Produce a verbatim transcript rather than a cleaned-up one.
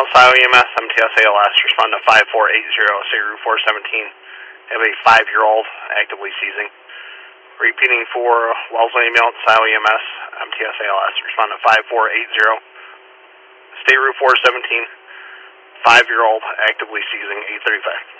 Ohio E M S, M T S A L S, respond to five four eight zero, State Route four seventeen. Have a five-year-old actively seizing. Repeating for Wellesley Ambulance, Ohio E M S, M T S A L S, respond to five four eight zero, State Route four seventeen, five-year-old actively seizing, eight thirty-five.